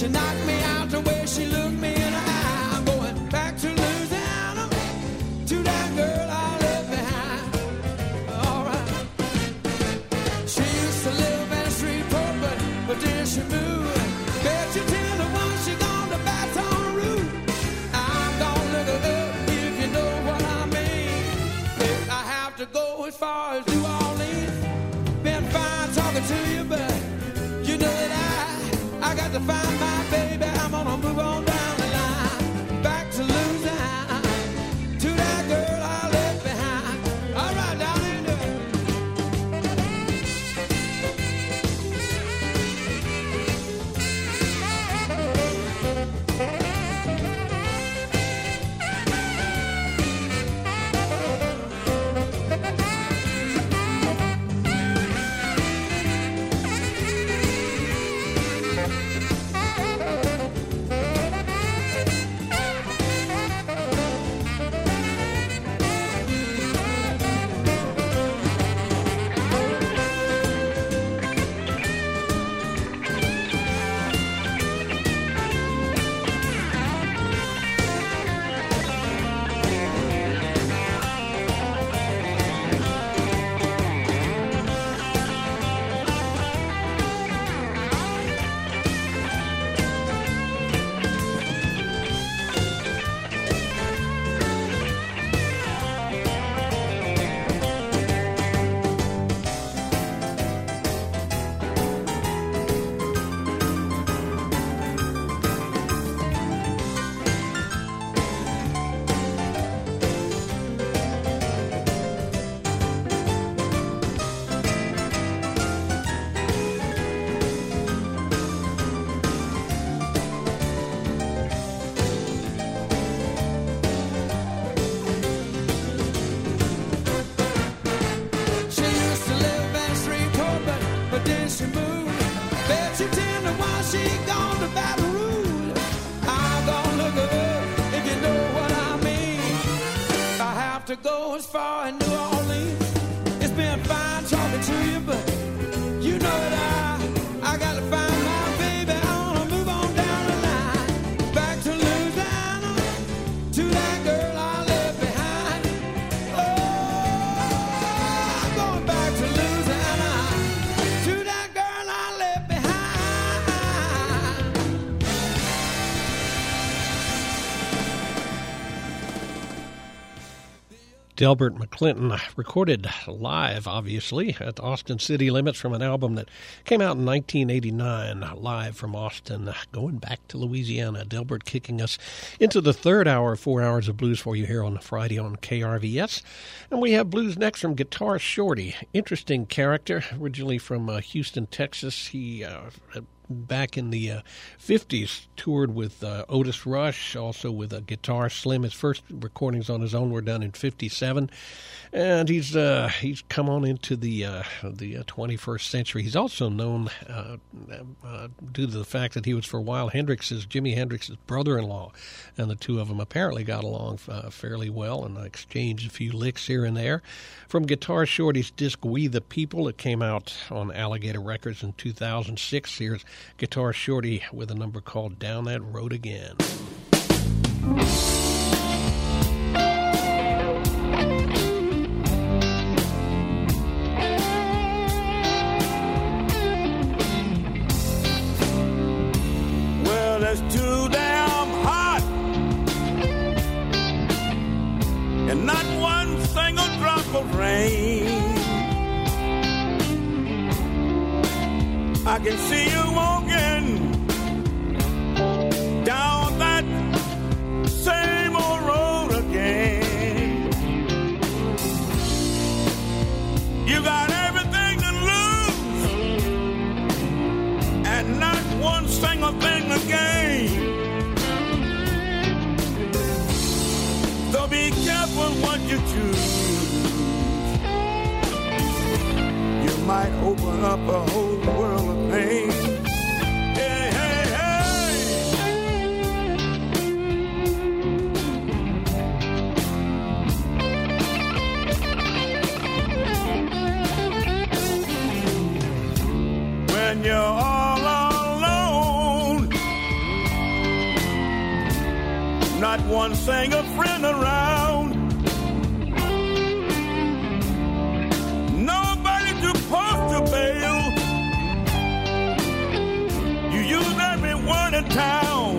She knocked me out the way she looked me in the eye. I'm going back to Louisiana, to that girl I left behind. All right. She used to live in Shreveport, but then she moved. Bet you 10 to 1 she gone to Baton Rouge. I'm gonna look her up if you know what I mean. If I have to go as far as New Orleans, been fine talking to you, but you know that I got to find my baby. I'm gonna move on down the line, back to Louisiana, to that girl I left behind. All right, down in to go as far in New Orleans. It's been fine talking to you, but you know that I got to find my baby. I want to move on down the line, back to Louisiana, to that girl I left behind. Oh, I'm going back to Louisiana, to that girl I left behind. Delbert McClinton recorded live, obviously, at Austin City Limits from an album that came out in 1989, live from Austin, going back to Louisiana. Delbert kicking us into the third hour of 4 hours of blues for you here on Friday on KRVS. And we have blues next from Guitar Shorty. Interesting character, originally from Houston, Texas. He back in the 50s, toured with Otis Rush, also with Guitar Slim. His first recordings on his own were done in 57, and he's come on into the 21st century. He's also known due to the fact that he was for a while Jimi Hendrix's brother-in-law, and the two of them apparently got along fairly well and exchanged a few licks here and there. From Guitar Shorty's disc We the People, it came out on Alligator Records in 2006. Here's Guitar Shorty with a number called Down That Road Again. Well, it's too damn hot, and not one single drop of rain. I can see you walking down that same old road again. You got everything to lose and not one single thing to gain. So be careful what you choose. You might open up a whole world of pain. Hey, hey, hey. When you're all alone one single friend around. Nobody to post to bail. You use everyone in town.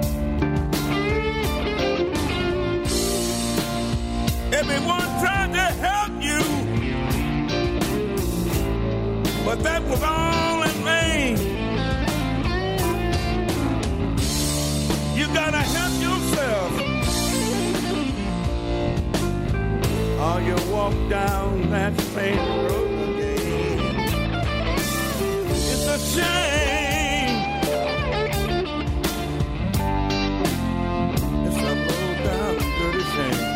Everyone tried to help you, but that was all in vain. You gotta help yourself, or you walk down that same road again. It's a shame. It's a low down dirty shame.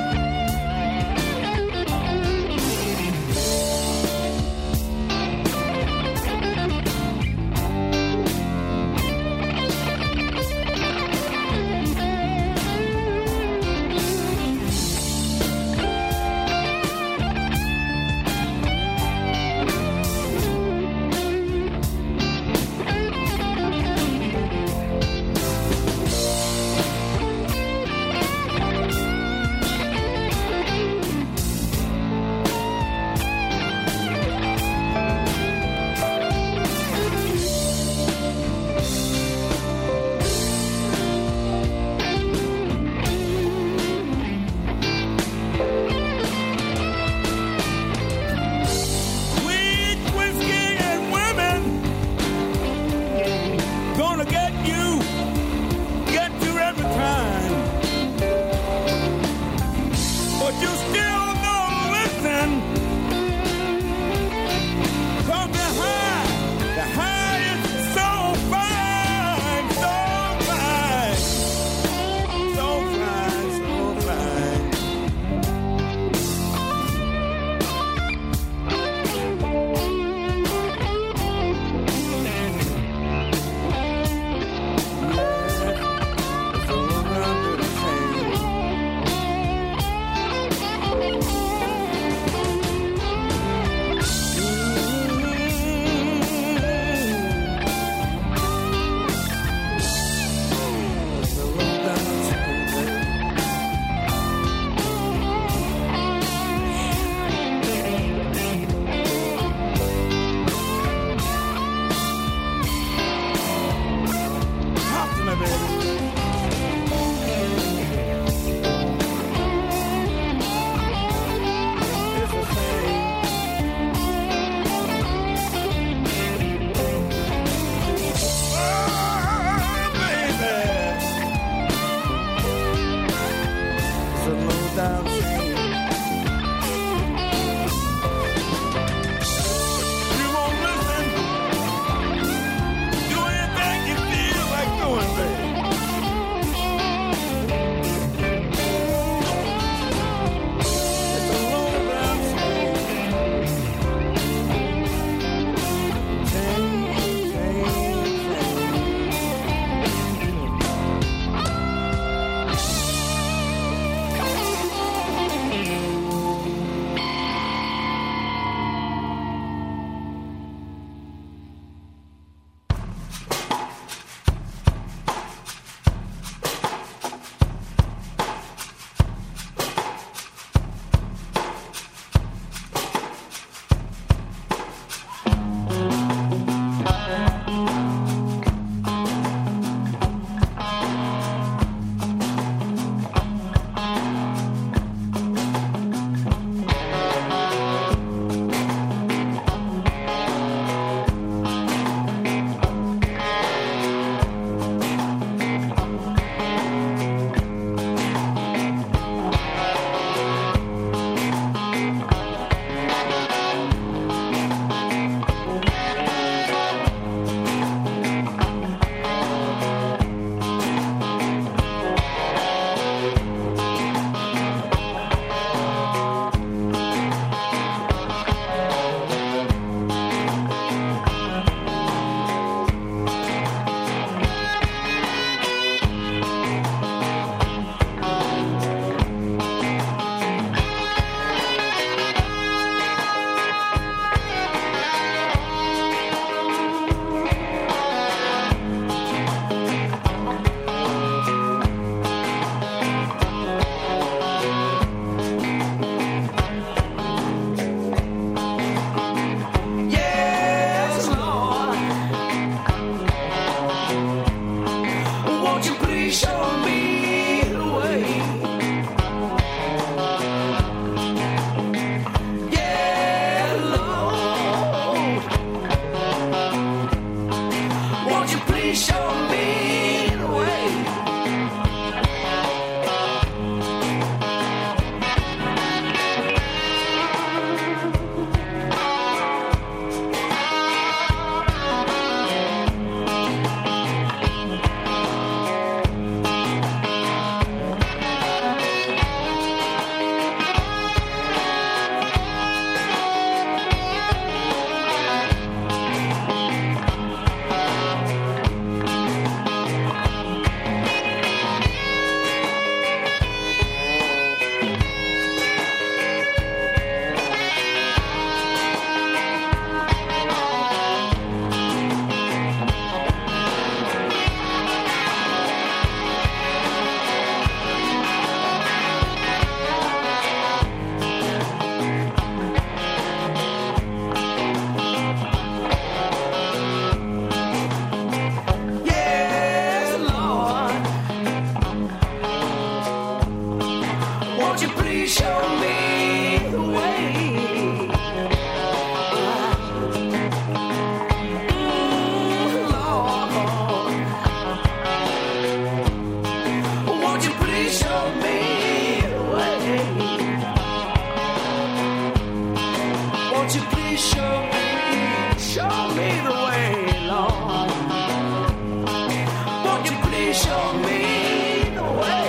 Won't you please show me the way, Lord? Won't you please show me the way?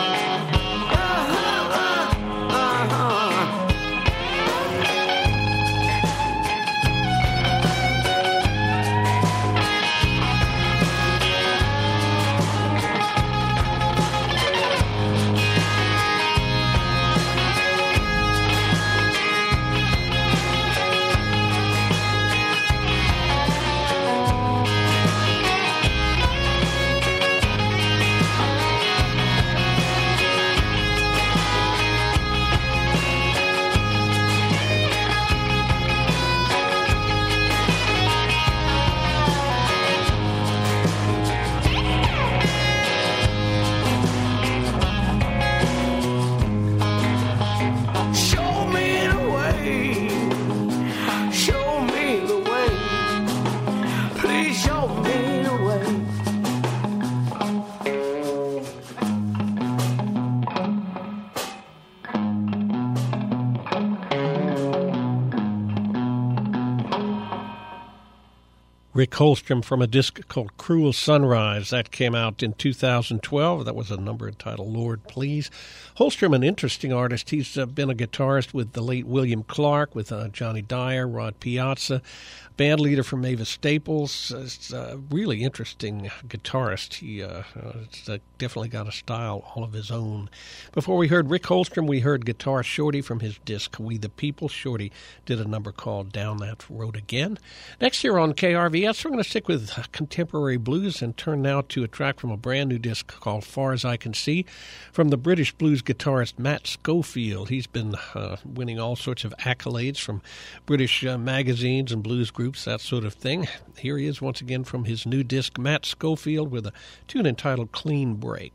Rick Holstrom from a disc called Cruel Sunrise. That came out in 2012. That was a number entitled Lord Please. Holstrom, an interesting artist. He's been a guitarist with the late William Clark, with Johnny Dyer, Rod Piazza, band leader for Mavis Staples. It's a really interesting guitarist. He's definitely got a style all of his own. Before we heard Rick Holstrom, we heard Guitar Shorty from his disc We the People. Shorty did a number called Down That Road Again. Next year on KRVS, we're going to stick with contemporary blues and turn now to a track from a brand new disc called Far As I Can See from the British blues guitarist Matt Schofield. He's been winning all sorts of accolades from British magazines and blues groups, that sort of thing. Here he is once again from his new disc, Matt Schofield, with a tune entitled Clean Break.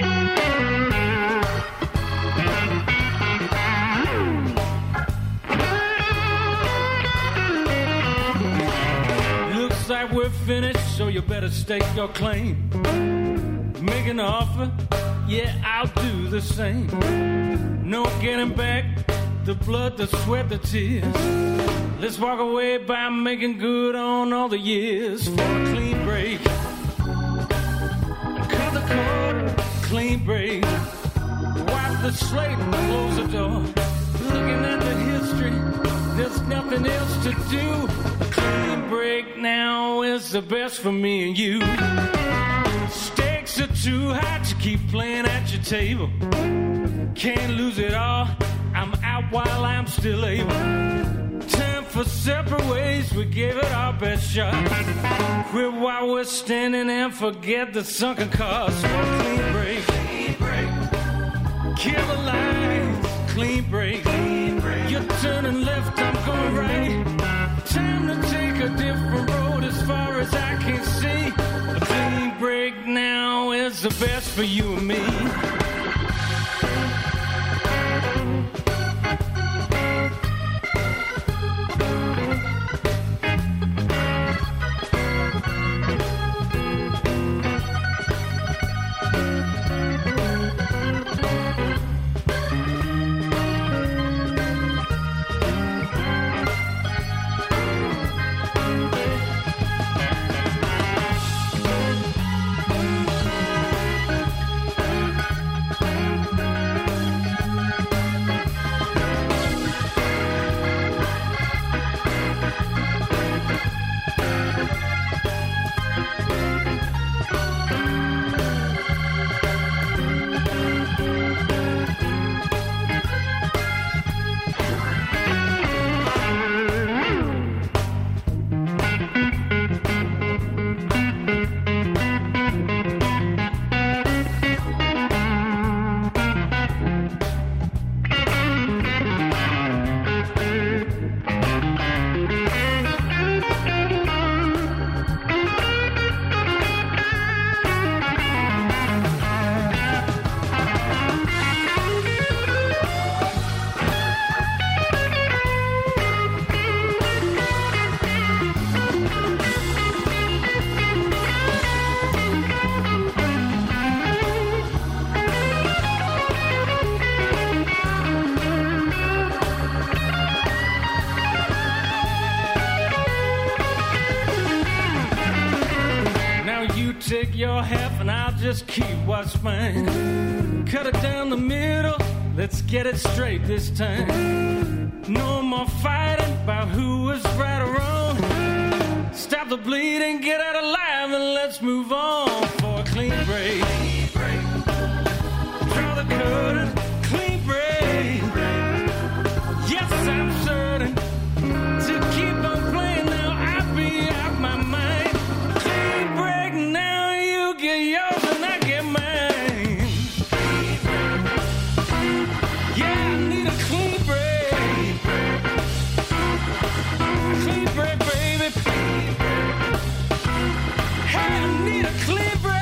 Looks like we're finished, so you better stake your claim. Make an offer, yeah, I'll do the same. No getting back the blood, the sweat, the tears. Let's walk away by making good on all the years for a clean break. Cut the cord, clean break. Wipe the slate and close the door. Looking at the history, there's nothing else to do. A clean break now is the best for me and you. Stakes are too high to keep playing at your table. Can't lose it all, I'm out while I'm still able. Time for separate ways, we gave it our best shot. Quit while we're standing and forget the sunken cost. For a clean break, kill the lines, clean break. You're turning left, I'm going right. Time to take a different road as far as I can see. A clean break now is the best for you and me. your half and I'll just keep what's mine. Cut it down the middle, let's get it straight this time. No more fighting about who was right or wrong. Stop the bleeding, get out alive, and let's move on for a clean break. Draw the curtain, clean break. Yes, I'm certain to keep on playing now, I'll be out my mind. Clean break now, you get yours and I get mine. Yeah, I need a clean break. Clean break, baby. Hey, I need a clean break.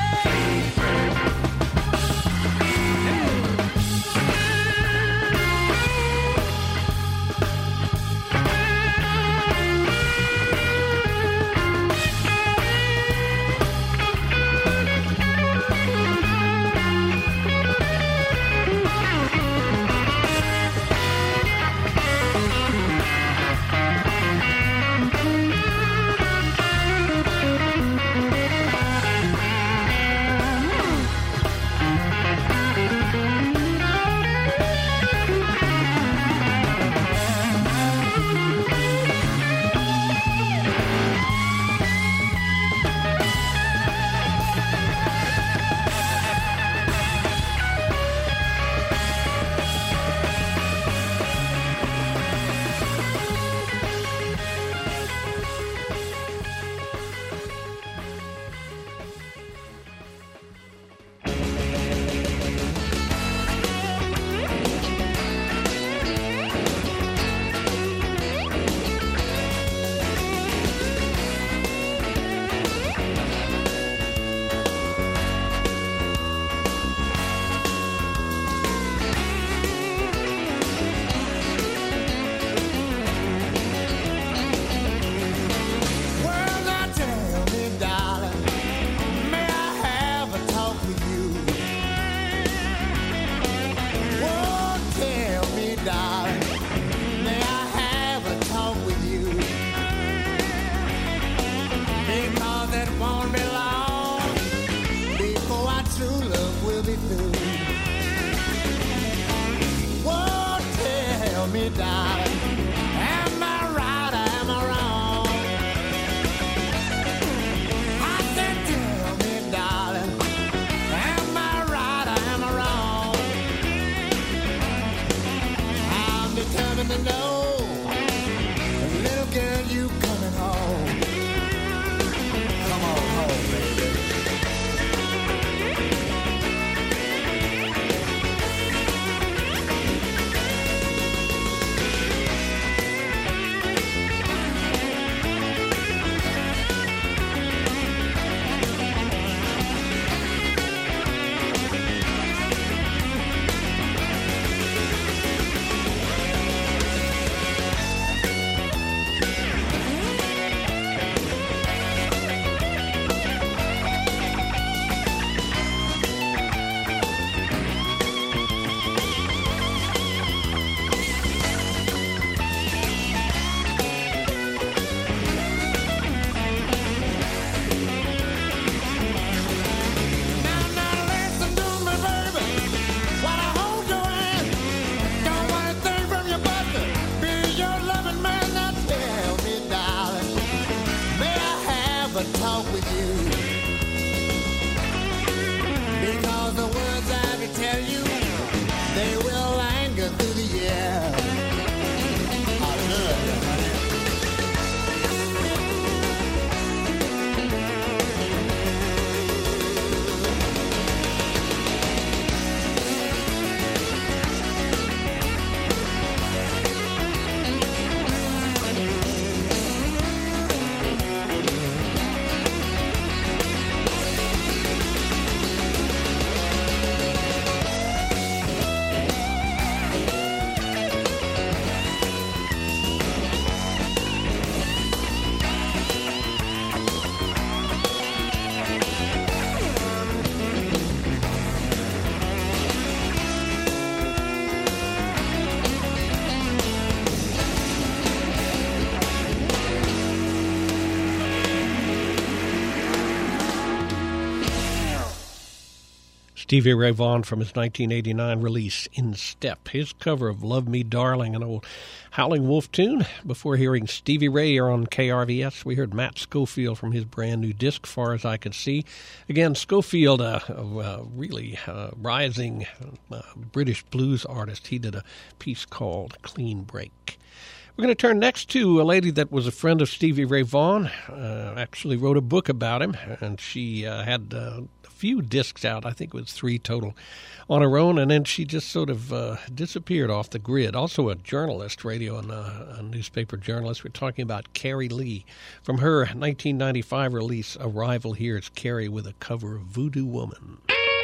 Stevie Ray Vaughan from his 1989 release, In Step. His cover of Love Me Darling, an old Howling Wolf tune. Before hearing Stevie Ray on KRVS, we heard Matt Schofield from his brand new disc, Far As I Could See. Again, Schofield, a really rising British blues artist. He did a piece called Clean Break. We're going to turn next to a lady that was a friend of Stevie Ray Vaughan, actually wrote a book about him, and she had a few discs out, I think it was 3 total, on her own, and then she just sort of disappeared off the grid. Also a journalist, radio and a newspaper journalist. We're talking about Carrie Lee. From her 1995 release, Arrival, here's Carrie with a cover of Voodoo Woman.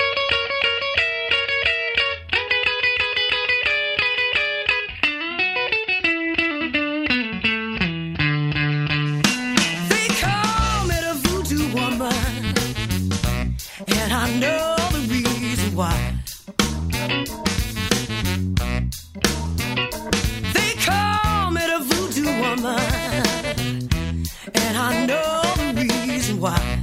And I know the reason why. They call me the voodoo woman, and I know the reason why.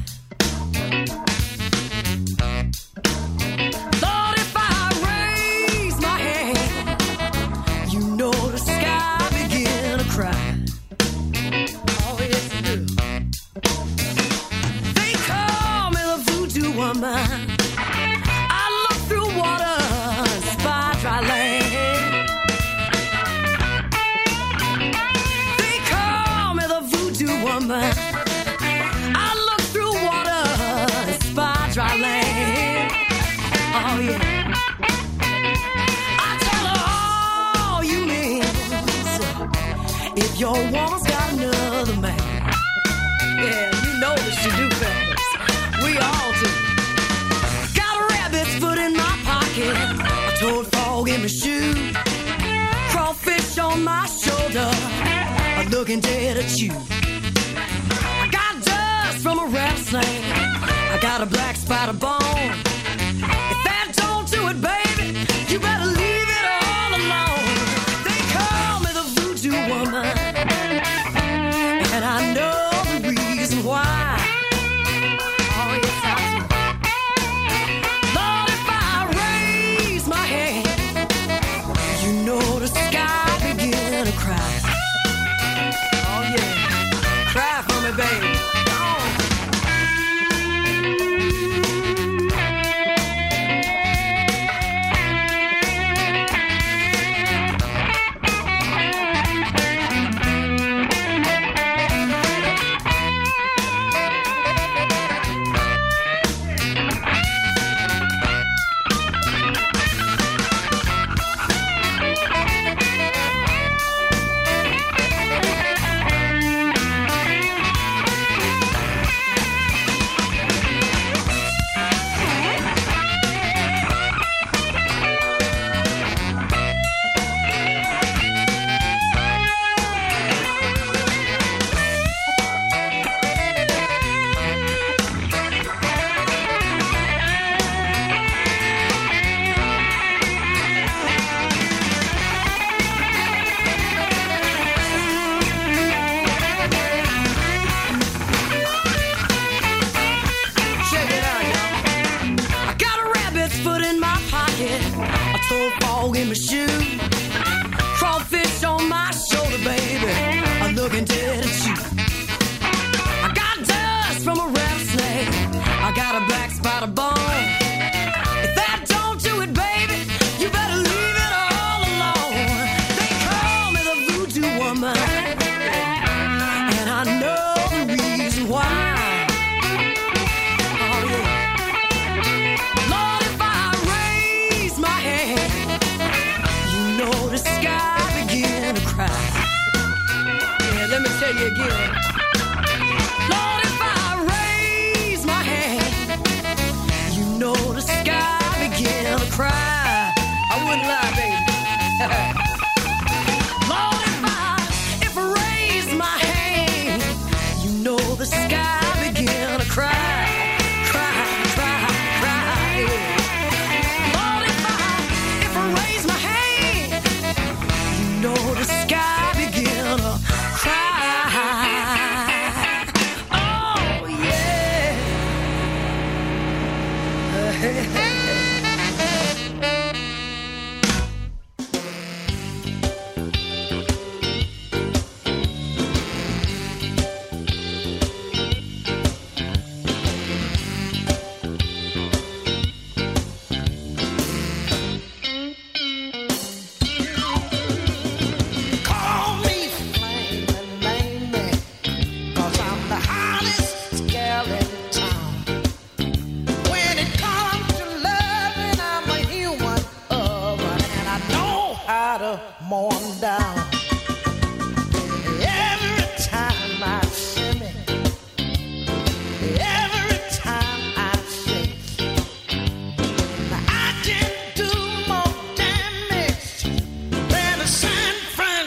Lord, if I raise my hand, you know the sky begin to cry. Oh, yes, it do. They call me the voodoo woman. I look through water and spy dry land. They call me the voodoo woman. I look through water and spy dry land. Oh yeah. I tell her all you means if your woman's got another man. Yeah, you know that she do, fellas. We all do. Got a rabbit's foot in my pocket, a toad frog in my shoe, crawfish on my shoulder, I'm looking dead at you. I got dust from a rattlesnake, I got a black spider bone. If that don't do it, baby, you better leave it all alone. They call me the voodoo woman, and I know the reason why. Oh, yes, I do. Lord, if I raise my hand, you know the sky begin to cry. Oh, yeah. Cry for me, baby. In my shoe, crawfish on my shoulder, baby, I'm looking dead at you. I got dust from a rattlesnake, I got a black spider bone. If that don't do it, baby, you better leave it all alone. They call me the voodoo woman, and I know the reason why. Oh yeah. Lord, if I raise my hand, know the sky begin to cry. Yeah, let me tell you again. Lord, if I raise my hand, you know the sky begin to cry. I wouldn't lie, baby. Lord, if I raise my hand, you know the sky begin to cry. Cry, cry, cry, yeah. Lord, if I raise my hand, know the sky begin to cry. Oh, yeah.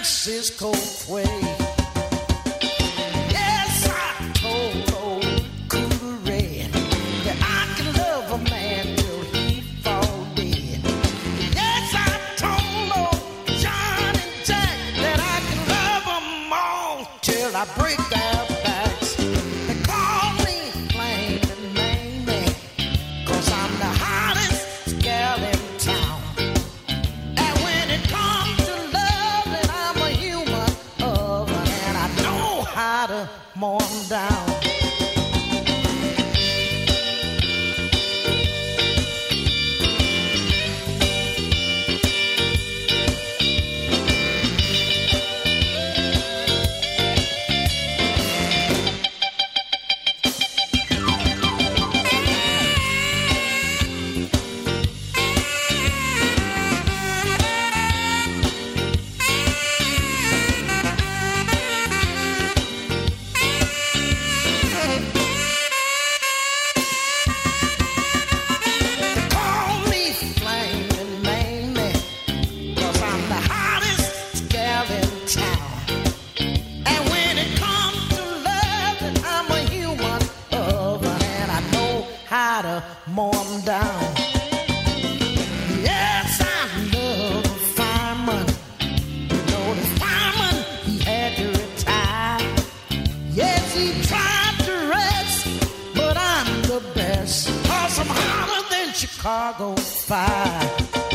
Francisco way. Yes, I told old Cooler Red that I can love a man till he fall dead. Yes, I told old John and Jack that I can love them all till I break their backs. They call me Flame and Mamie, 'cause I'm the hottest gal in town. And when it comes to love, then I'm a human oven, and I know how to mow 'em down. Call me Flame and Mamie, 'cause I'm the hottest gal in town. And when it comes to love, then I'm a human oven, and I know how to mow 'em down. Yes, I love a fireman. You know the fireman, he had to retire. Yes, he tried to rest, but I'm the best, 'cause I'm hotter than Chicago fire.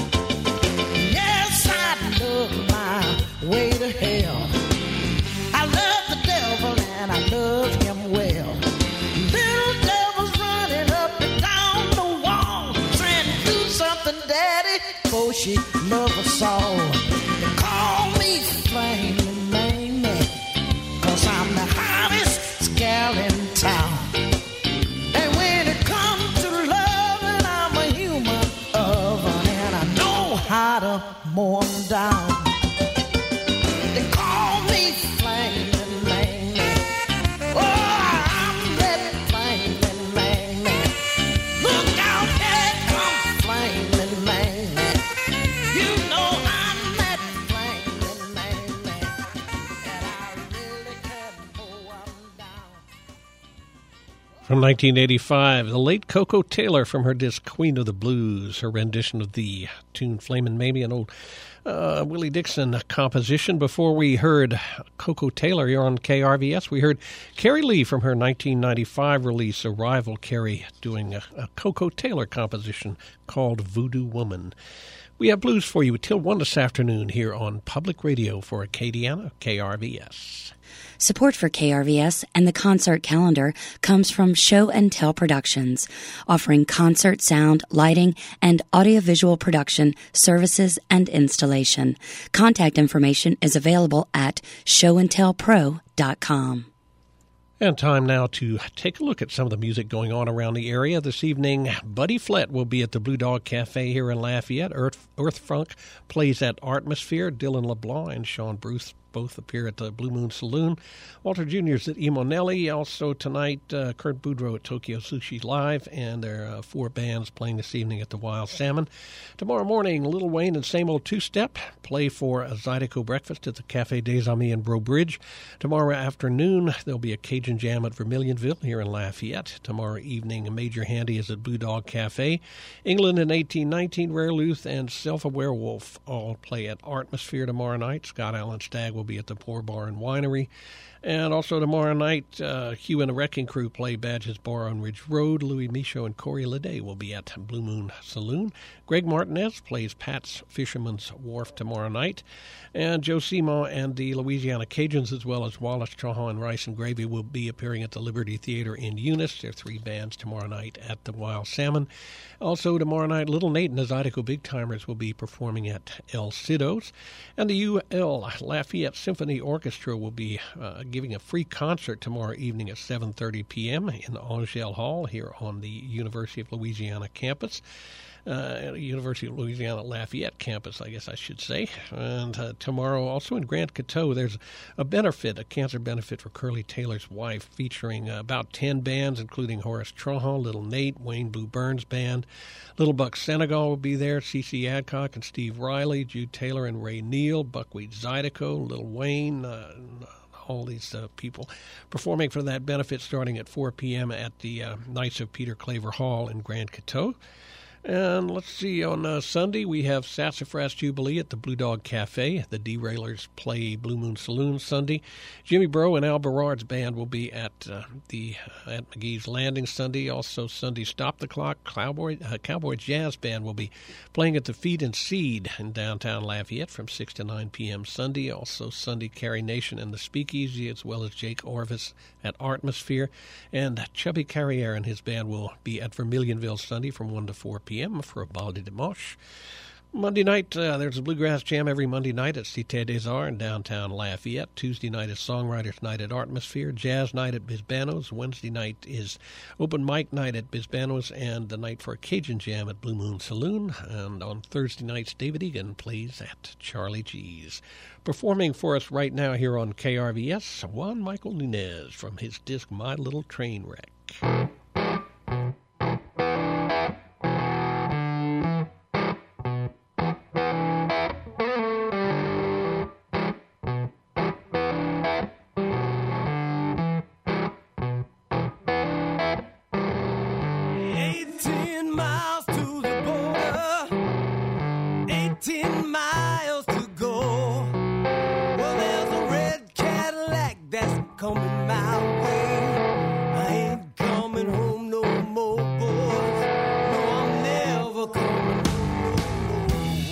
Yes, I love my way to hell. I love the devil and I love him well. Little devil's running up and down the wall, saying, "Do something, Daddy," for she loves us all. They call me Flame and Mamie, 'cause I'm the hottest gal in town. And when it comes to love, then I'm a human oven, and I know how to mow 'em down. They call me Flame and Mamie. Oh, I'm that Flame and Mamie. Look out, here come Flame and Mamie. You know I'm that Flame and Mamie, and I really can mow 'em down. From 1985, the late Coco Taylor from her disc Queen of the Blues, her rendition of the tune Flamin' Mamie, an old Willie Dixon composition. Before we heard Coco Taylor here on KRVS, we heard Carrie Lee from her 1995 release, Arrival. Carrie doing a Coco Taylor composition called Voodoo Woman. We have blues for you till 1 this afternoon here on Public Radio for Acadiana, KRVS. Support for KRVS and the concert calendar comes from Show and Tell Productions, offering concert sound, lighting, and audiovisual production services and installation. Contact information is available at showandtellpro.com. And time now to take a look at some of the music going on around the area. This evening, Buddy Flett will be at the Blue Dog Cafe here in Lafayette. Earth Funk plays at Artmosphere. Dylan LeBlanc and Sean Bruce both appear at the Blue Moon Saloon. Walter Jr.'s at Emonelli. Also tonight, Kurt Boudreau at Tokyo Sushi Live. And there are 4 bands playing this evening at the Wild Salmon. Tomorrow morning, Lil Wayne and Same Old Two-Step play for a Zydeco breakfast at the Café des Amis in Breaux Bridge. Tomorrow afternoon, there'll be a Cajun Jam at Vermilionville here in Lafayette. Tomorrow evening, Major Handy is at Blue Dog Cafe. England in 1819, Rare Luth, and Self-Aware Wolf all play at Artmosphere tomorrow night. Scott Allen Stagg will be at the Poor Bar and Winery. And also tomorrow night, Hugh and the Wrecking Crew play Badges Bar on Ridge Road. Louis Michaud and Corey Leday will be at Blue Moon Saloon. Greg Martinez plays Pat's Fisherman's Wharf tomorrow night. And Joe Simon and the Louisiana Cajuns, as well as Wallace Chauhan and Rice and Gravy, will be appearing at the Liberty Theater in Eunice. There are 3 bands tomorrow night at the Wild Salmon. Also tomorrow night, Little Nate and the Zydeco Big Timers will be performing at El Cido's. And the UL Lafayette Symphony Orchestra will be giving a free concert tomorrow evening at 7:30 p.m. in Angel Hall here on the University of Louisiana campus. University of Louisiana Lafayette campus, I guess I should say. And tomorrow, also in Grand Coteau, there's a benefit, a cancer benefit for Curly Taylor's wife, featuring about 10 bands, including Horace Trahan, Little Nate, Wayne Blue Burns Band. Little Buck Senegal will be there, C.C. Adcock and Steve Riley, Jude Taylor and Ray Neal, Buckwheat Zydeco, Little Wayne, all these people performing for that benefit starting at 4 p.m. at the Knights of Peter Claver Hall in Grand Coteau. And let's see, on Sunday we have Sassafras Jubilee at the Blue Dog Cafe. The Derailers play Blue Moon Saloon Sunday. Jimmy Bro and Al Berard's band will be at McGee's Landing Sunday. Also Sunday, Stop the Clock Cowboy Jazz Band will be playing at the Feed and Seed in downtown Lafayette from 6 to 9 p.m. Sunday. Also Sunday, Carrie Nation and the Speakeasy, as well as Jake Orvis at Artmosphere. And Chubby Carriere and his band will be at Vermilionville Sunday from 1 to 4 p.m. for a Bal de Dimanche. Monday night, there's a Bluegrass Jam every Monday night at Cité des Arts in downtown Lafayette. Tuesday night is Songwriters Night at Artmosphere. Jazz Night at Bisbano's. Wednesday night is Open Mic Night at Bisbano's, and the night for a Cajun Jam at Blue Moon Saloon. And on Thursday nights, David Egan plays at Charlie G's. Performing for us right now here on KRVS, Juan Michael Nunez from his disc My Little Train Wreck. 18 miles to go. Well, there's a red Cadillac that's coming my way. I ain't coming home no more, boys. No, I'm never coming home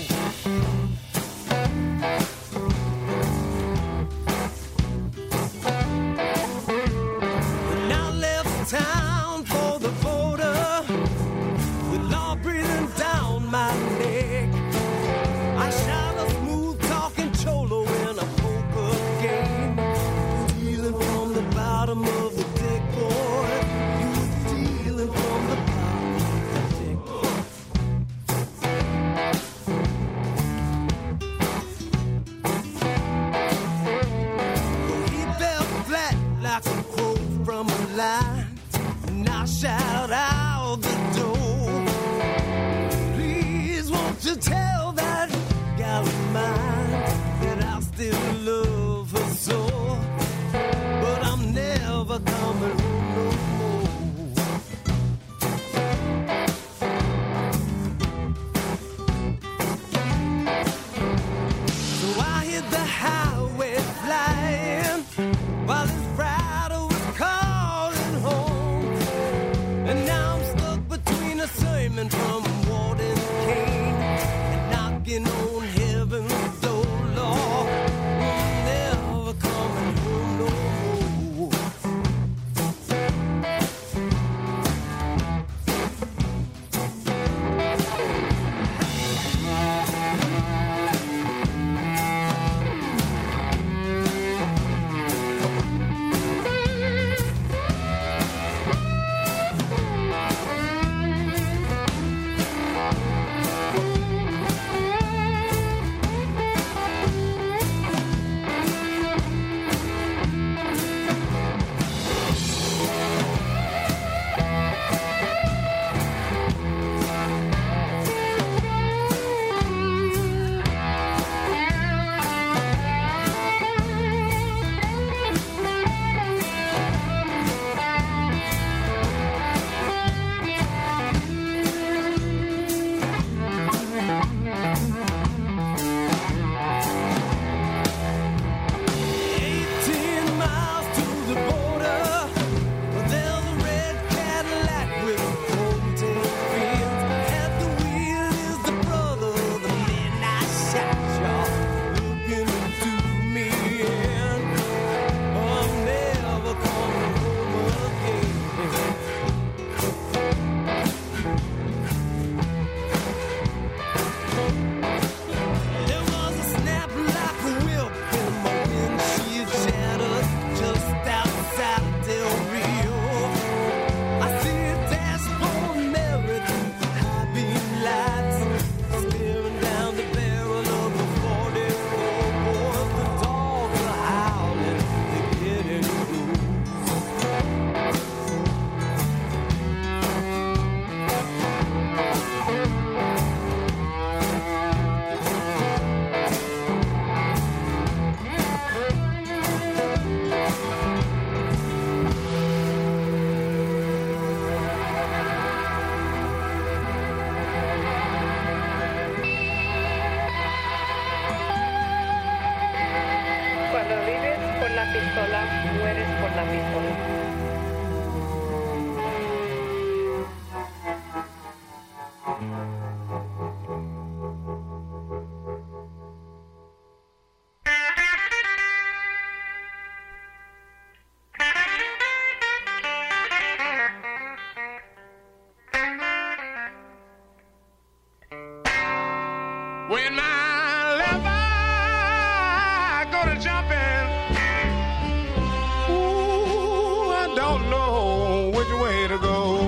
no more. When I left town for the border, with law breathing down my neck, I shot a smooth-talking cholo in a poker game, stealing from the bottom of the deck, boy. You were stealing from the bottom of the deck, boy. Well, he fell flat like a quote from a line, and I shout out the door, please won't you tell that gal of mine that I still love her so, but I'm never coming home no more. So I hit the highway flying while his rider was calling home, and now I'm stuck between a sermon from Warden Kane and pistola, mueres por la pistola. When my left eye go to jumping, ooh, I don't know which way to go.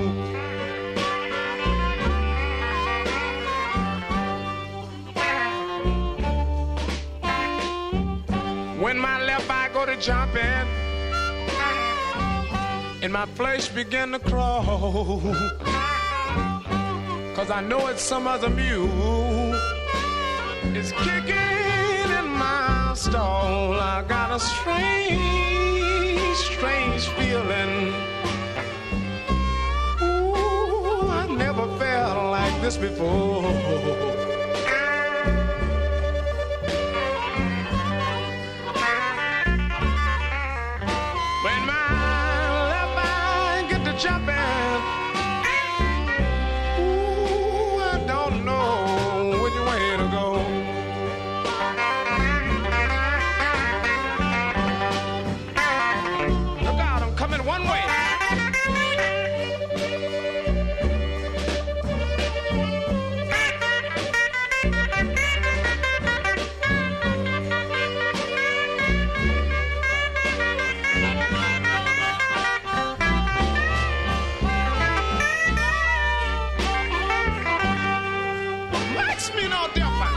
When my left eye go to jumping, and my flesh begin to crawl, 'cause I know it's some other mule is kicking in my stall. I got a strange, strange feeling. Ooh, I never felt like this before. When my left eye get to jumping, ooh, I don't know which way to go. One way. Makes me no different.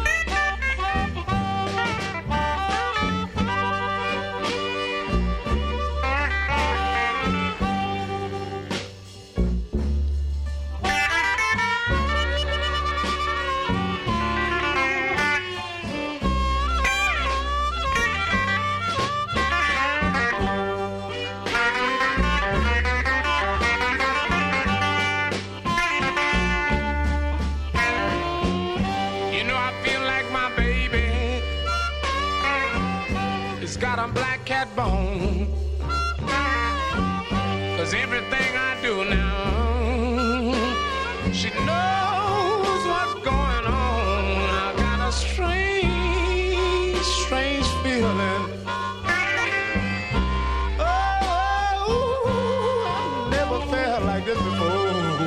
Got a black cat bone, 'cause everything I do now, she knows what's going on. I got a strange, strange feeling. Oh, I never felt like this before.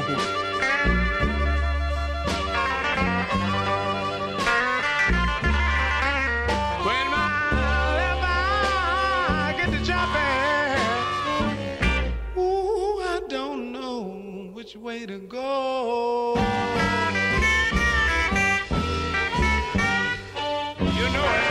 Way to go. You know it.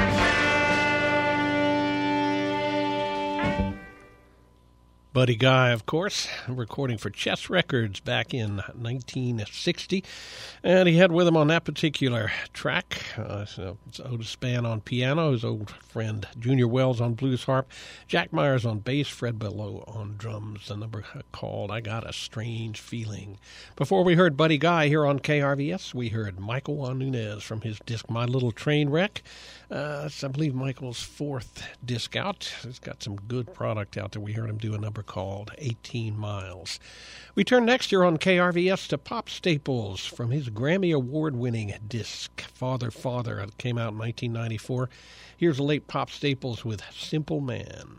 Buddy Guy, of course, recording for Chess Records back in 1960. And he had with him on that particular track, so it's Otis Spann on piano, his old friend Junior Wells on blues harp, Jack Myers on bass, Fred Bellow on drums. The number called I Got a Strange Feeling. Before we heard Buddy Guy here on KRVS, we heard Michael Juan Nunez from his disc My Little Train Wreck. It's, I believe, Michael's fourth disc out. He's got some good product out there. We heard him do a number called 18 Miles. We turn next year on KRVS to Pop Staples from his Grammy Award-winning disc, Father, Father. It came out in 1994. Here's a late Pop Staples with Simple Man.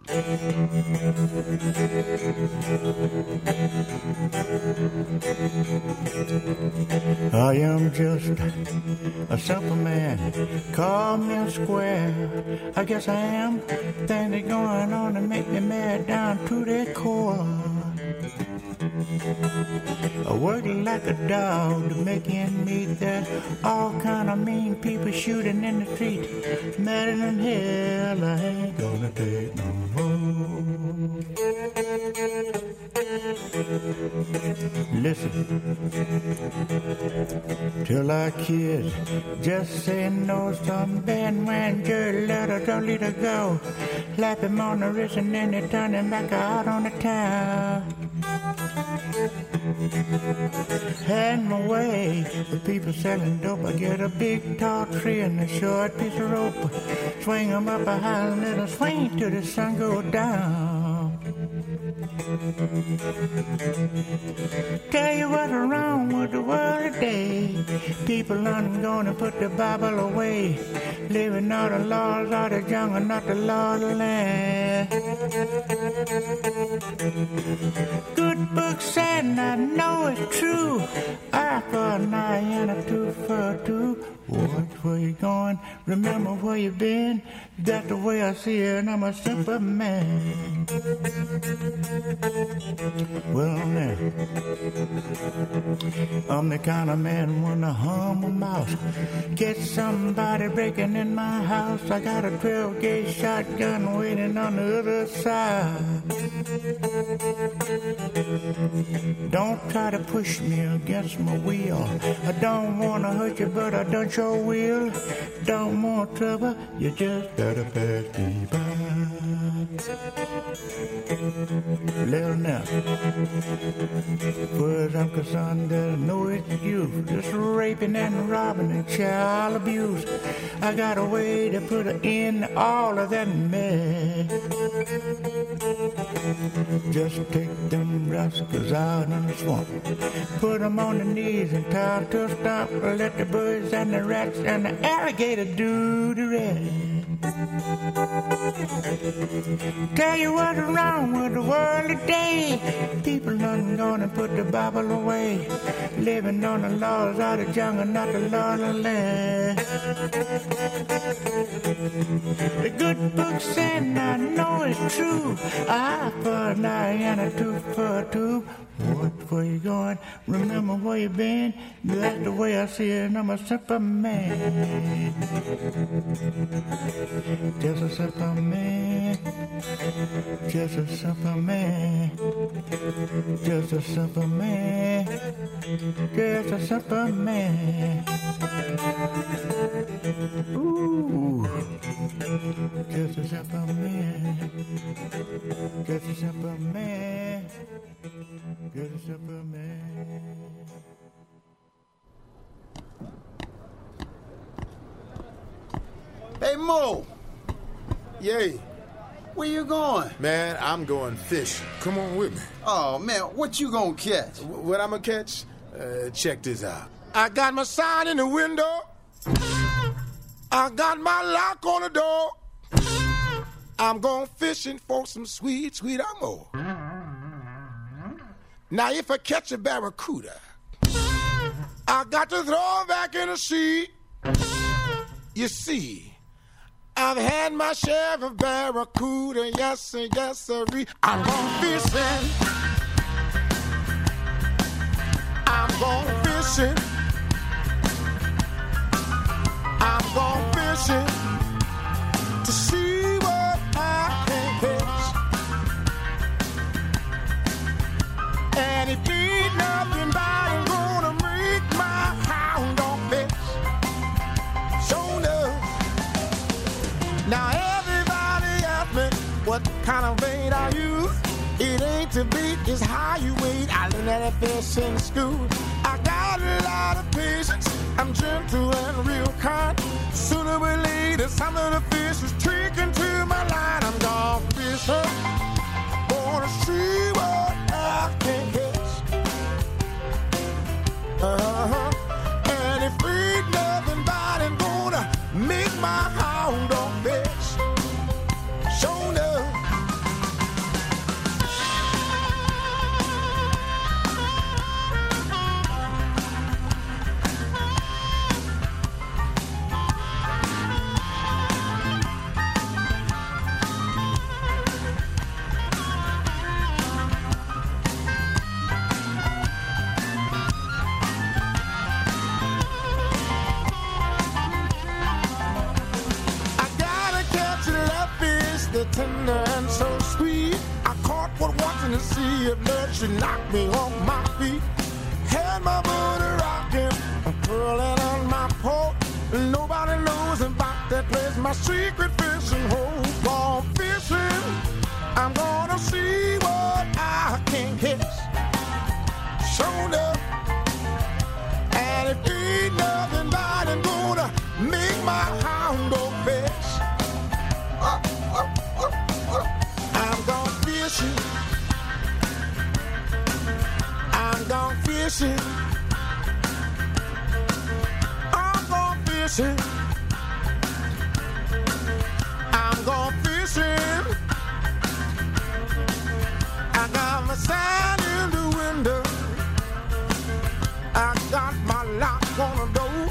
I am just a simple man. Call me a square. I guess I am. Things are going on to make me mad down to the core. I work like a dog to make ends meet. There's all kind of mean people shooting in the street. Madder than hell, I ain't gonna take no more. Listen. till our kids just say no. Some band when Jerry let her, don't let her go. Slap him on the wrist and then they turn him back out on the town. Hand my way, the people selling dope. I get a big tall tree and a short piece of rope. Swing 'em up a high and let 'em swing till the sun go down. Tell you what's wrong with the world today. People aren't gonna put the Bible away. Living all the laws of the jungle, not the law of the land. Good book said, and I know it's true. Eye for an eye and a tooth for a tooth. Watch where you're going, remember where you've been. That's the way I see it, and I'm a simple man. Well, now, I'm the kind of man wanna hum a mouse. Get somebody breaking in my house. I got a 12-gauge shotgun waiting on the other side. Don't try to push me against my wheel. I don't wanna hurt you, but I done sure will. Don't want trouble, you just gotta pass me by. Little now, far as I'm concerned, there's no excuse. Just raping and robbing and child abuse. I got a way to put an end to all of that mess. Just take them rascals out in the swamp, put them on their knees and tie them to a stump. Let the birds and the rats and the alligator do the rest. Tell you what's wrong with the world today. People aren't gonna put the Bible away. Living on the laws of the jungle, not the law of the land. The good book said, and I know it's true. Eye for an eye and a tooth for a tooth. Watch where you're going, remember where you've been. That's the way I see it, and I'm a simple man. Just a simple man. Just a simple man. Just a simple man. Just a simple man. Ooh. Just a simple man. Just a simple man. Just a simple man. Hey, Mo. Yay. Where you going? Man, I'm going fishing. Come on with me. Oh, man, what you gonna catch? What I'm gonna catch? Check this out. I got my sign in the window. I got my lock on the door. I'm going fishing for some sweet, sweet ammo. Now, if I catch a barracuda, I got to throw him back in the sea. You see, I've had my share of barracuda, yes, sir, yes, sir. I'm going fishing. I'm going fishing. I'm going fishing to see what I can catch. And if ain't nothing but I'm gonna make my hound on fish. So enough. Now everybody ask me what kind of bait I use. It ain't to beat, it's how you wait. I learned that at fishing school. I got a lot of patience. I'm gentle and real kind. Sooner or later, some of the fish is taken to my line. I'm gone fishing, gonna see what I can catch. And if ain't nothing but I'm gonna make my hound on fish. Show enough. Tender and so sweet. I caught what wanting to see if love should knock me off my feet. Had my booty rocking, twirling on my pole. Nobody knows about that place, my secret fishing hole. Gone fishing, I'm gonna see what I can catch. Showed up, and if ain't nothing but I'm gonna make my hound go fetch. I'm gone fishing. I'm gone fishing. I'm gone fishing. I'm gone fishing. I got my sign in the window. I got my lock on the door.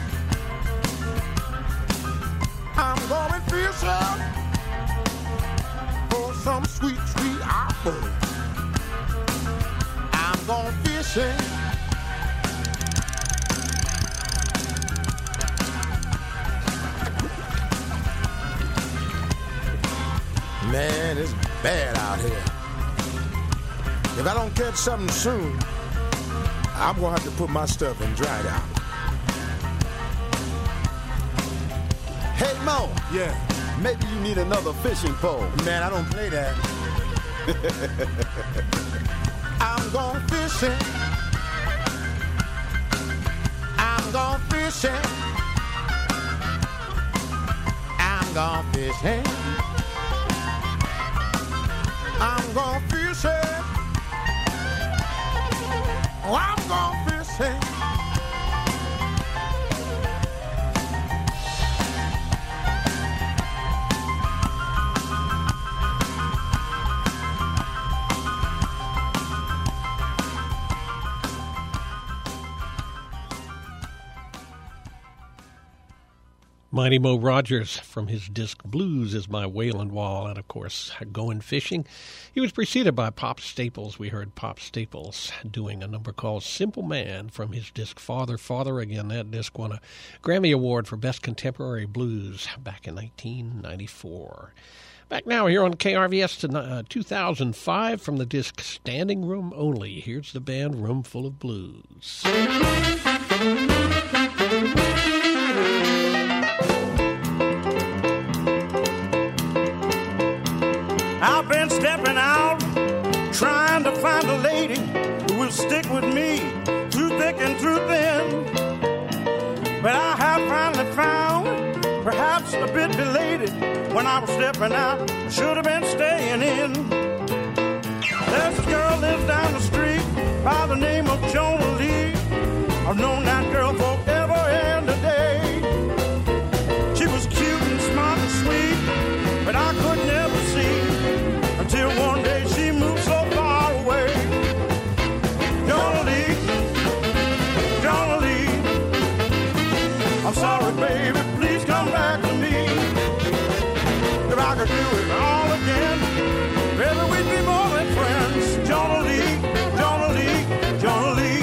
I'm going fishing for some sweet, sweet apple. I'm going fishing. Man, it's bad out here. If I don't catch something soon, I'm gonna have to put my stuff in dry down. Hey, Mo. Yeah. Maybe you need another fishing pole. Man, I don't play that. I'm going fishing. I'm going fishing. I'm going fishing. I'm going fishing. Oh, I'm going fishing. Mighty Mo Rogers from his disc Blues Is My Wailing Wall, and of course, Going Fishing. He was preceded by Pop Staples. We heard Pop Staples doing a number called Simple Man from his disc Father, Father. Again, that disc won a Grammy Award for Best Contemporary Blues back in 1994. Back now here on KRVS to 2005 from the disc Standing Room Only. Here's the band Room Full of Blues. I've been stepping out, trying to find a lady who will stick with me through thick and through thin. But I have finally found, perhaps a bit belated, when I was stepping out, I should have been staying in. There's a girl lives down the street by the name of Jonah Lee. I've known that girl forever and a day. She was cute and smart and sweet, but I could never see until one day she moved so far away. Jonah Lee, Jonah Lee, I'm sorry, baby, please come back to me. If I could do it all again, baby, we'd be more than friends. Jonah Lee, Jonah Lee, Jonah Lee.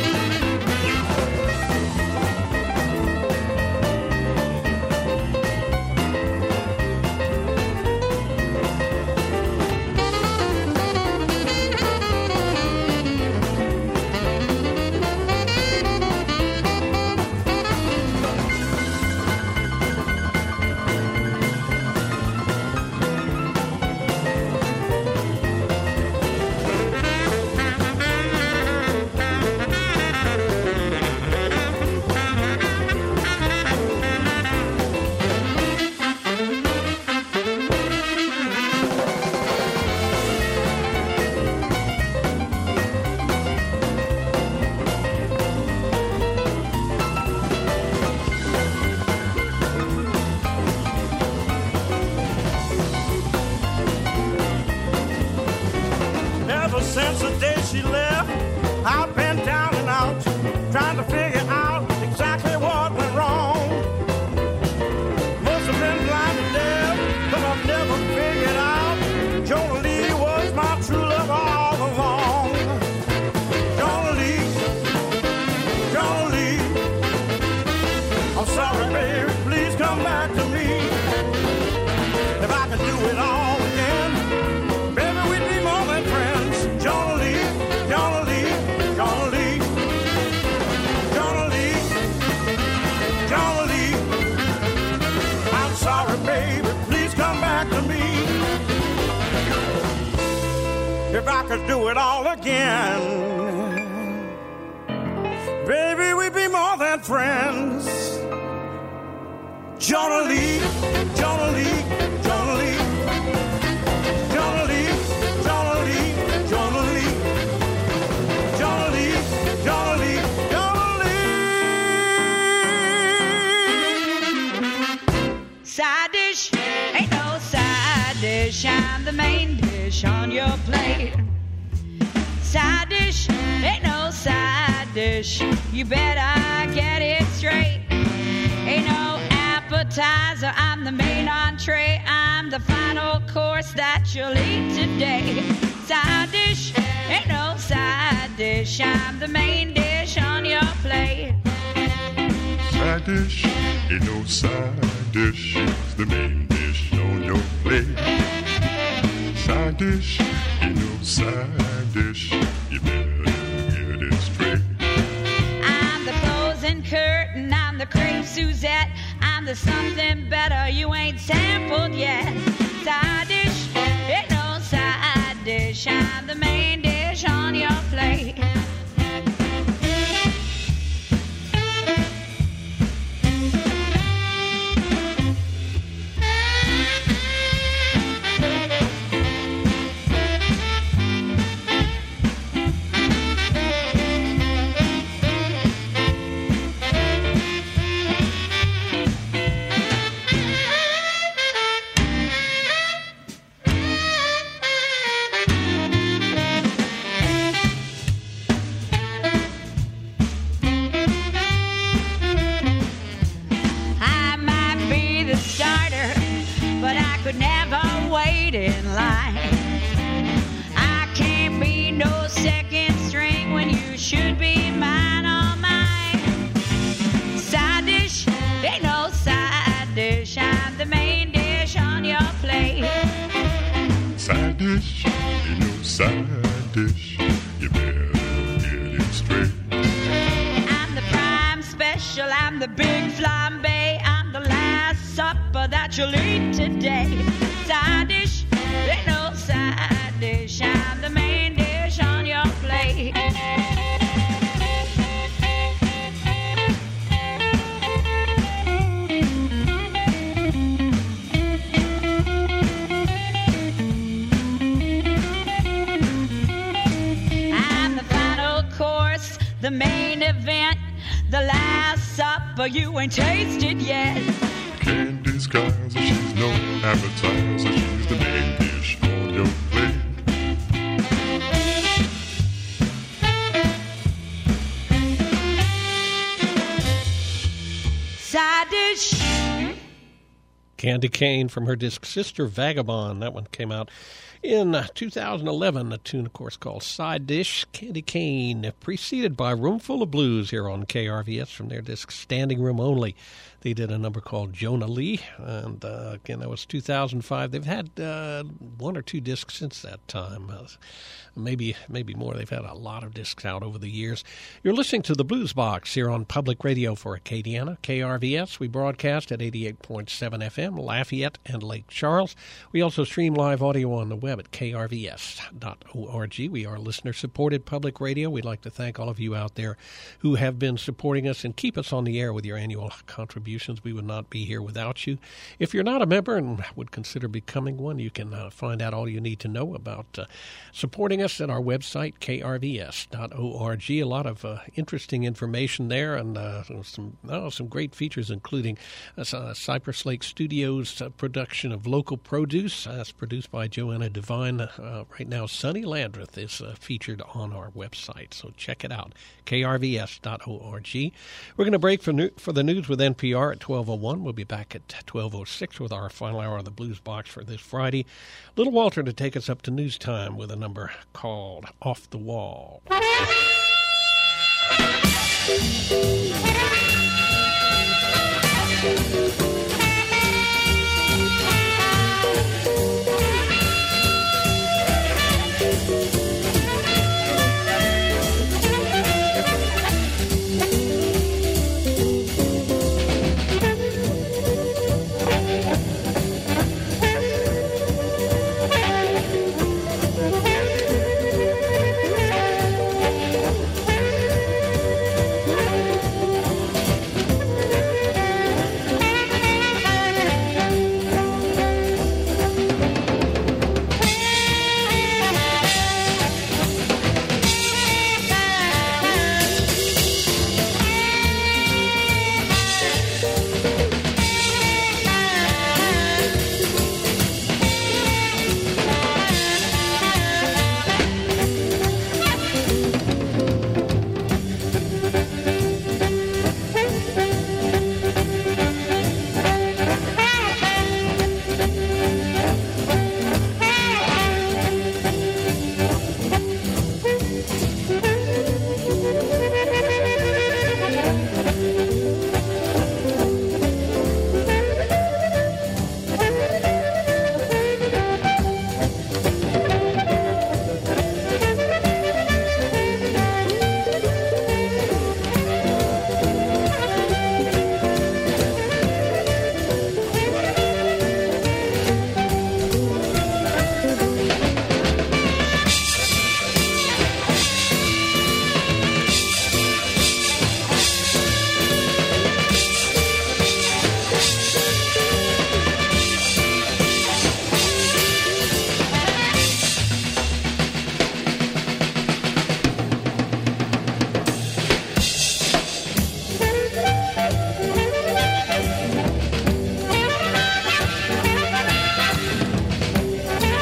Since the day she left, I've been down and out, trying to figure out exactly what went wrong. Must have been blind and deaf, but I've never figured out Jonah Lee was my true love all along. Jonah Lee, Jonah Lee, I'm sorry, baby, please come back to me. If I could do it all again, baby, we'd be more than friends. Jonah Lee, Jonah Lee, Jonah Lee. if I could do it all again. Baby, we'd be more than friends. Johnny Lee, Johnny Lee, Johnny Lee, Johnny Lee, Johnny Lee, Johnny Lee, Johnny Lee, Johnny Lee, Johnny Lee. Side dish, ain't no side dish. I'm the main dish on your plate. Side dish, ain't no side dish. You better get it straight. Ain't no appetizer, I'm the main entree. I'm the final course that you'll eat today. Side dish, ain't no side dish. I'm the main dish on your plate. Side dish, ain't no side dish. It's the main dish on your plate. Side dish, ain't no side dish. You better get it straight. I'm the closing curtain, I'm the crepe Suzette. I'm the something better you ain't sampled yet. Side dish, ain't no side dish. I'm the main dish on your plate. In line, I can't be no second string when you should be mine, all mine. Side dish, ain't no side dish. I'm the main dish on your plate. Side dish, ain't no side dish. You better get it straight. I'm the prime special. I'm the big flambe. I'm the last supper that you'll eat today. Side dish, ain't no side dish. I'm the main dish on your plate. I'm the final course, the main event, the last supper you ain't tasted yet. Can't disguise her, she's no appetizer. She's the main dish on your plate. Side dish. Candy Cane from her disc Sister Vagabond. That one came out in 2011. A tune, of course, called Side Dish. Candy Cane, preceded by Roomful of Blues here on KRVS from their disc Standing Room Only. They did a number called Jonah Lee, and again, that was 2005. They've had one or two discs since that time, maybe more. They've had a lot of discs out over the years. You're listening to the Blues Box here on Public Radio for Acadiana, KRVS. We broadcast at 88.7 FM, Lafayette and Lake Charles. We also stream live audio on the web at krvs.org. We are listener-supported public radio. We'd like to thank all of you out there who have been supporting us and keep us on the air with your annual contributions. We would not be here without you. If you're not a member and would consider becoming one, you can find out all you need to know about supporting us at our website, krvs.org. A lot of interesting information there, and some great features, including Cypress Lake Studios production of Local Produce. That's produced by Joanna Devine. Right now, Sonny Landreth is featured on our website, so check it out, krvs.org. We're going to break for the news with NPR at 12:01. We'll be back at 12:06 with our final hour of the Blues Box for this Friday. Little Walter to take us up to news time with a number called Off the Wall.